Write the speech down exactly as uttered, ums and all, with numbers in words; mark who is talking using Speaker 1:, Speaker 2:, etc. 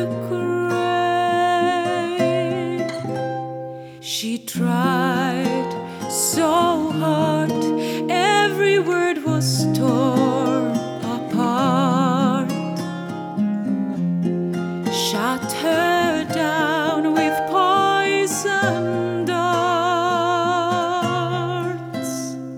Speaker 1: grave. She tried so hard, every word was torn apart. Shut her down.